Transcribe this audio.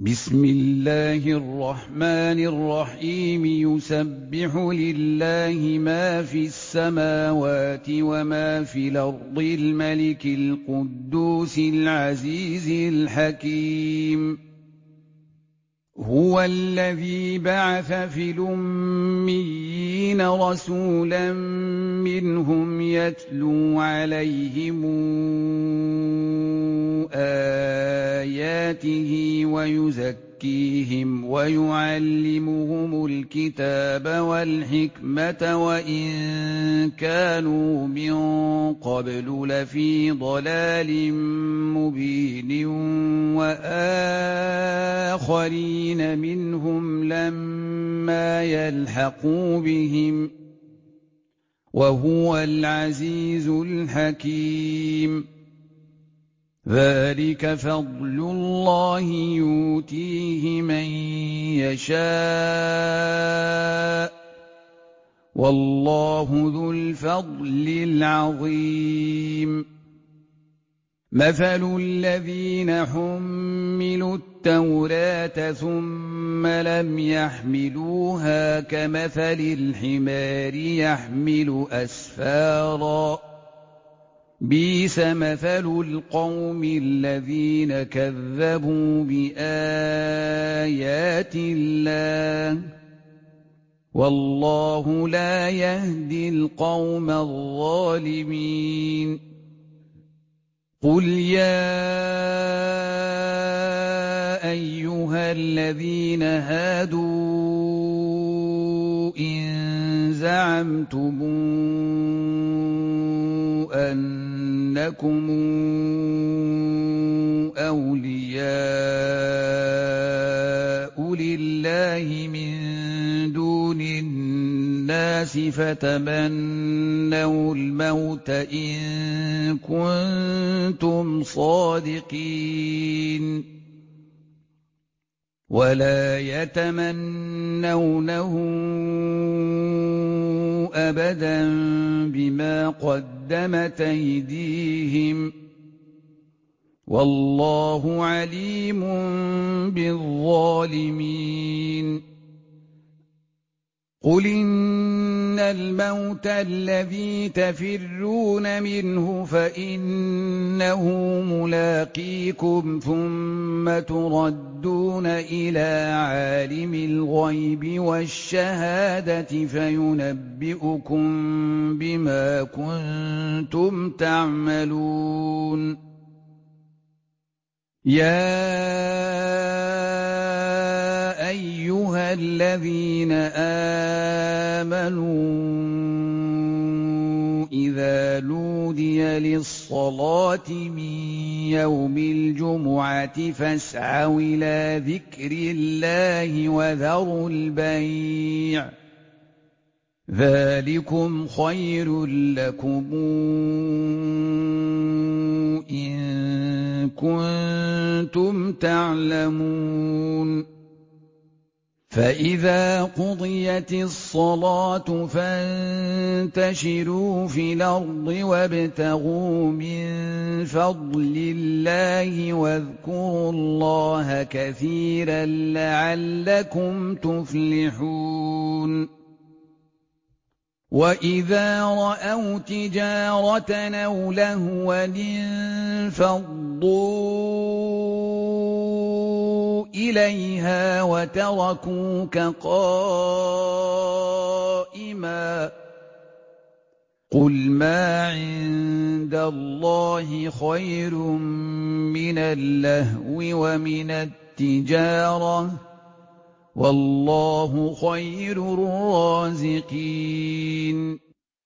بسم الله الرحمن الرحيم يسبح لله ما في السماوات وما في الأرض الملك القدوس العزيز الحكيم هو الذي بعث في الأميين رسولا منهم يتلو عليهم آياته ويزكيهم ويعلمهم الكتاب والحكمة وإن كانوا من قبل لفي ضلال مبين وآخرين منهم لما يلحقوا بهم وهو العزيز الحكيم ذلك فضل الله يؤتيه من يشاء والله ذو الفضل العظيم مثل الذين حملوا التوراة ثم لم يحملوها كمثل الحمار يحمل أسفاراً بئس مثل القوم الذين كذبوا بآيات الله والله لا يهدي القوم الظالمين قل يا أيها الذين هادوا إن زعمتم أنكم أولياء لله من دون الناس فتمنوا الموت إن كنتم صادقين ولا يتمنونه أبدا بما قدمت أيديهم والله عليم بالظالمين قل إن الموت الذي تفرون منه فإنه ملاقيكم ثم تردون إلى عالم الغيب والشهادة فينبئكم بما كنتم تعملون يا أيها الذين آمنوا إذا نودي للصلاة من يوم الجمعة فاسعوا إلى ذكر الله وذروا البيع ذلكم خير لكم إن كنتم تعلمون فإذا قضيت الصلاة فانتشروا في الأرض وابتغوا من فضل الله واذكروا الله كثيرا لعلكم تفلحون وإذا رأوا تجارة أو لهوا انفضوا إليها وتركوك قائما قل ما عند الله خير من اللهو ومن التجارة والله خير الرازقين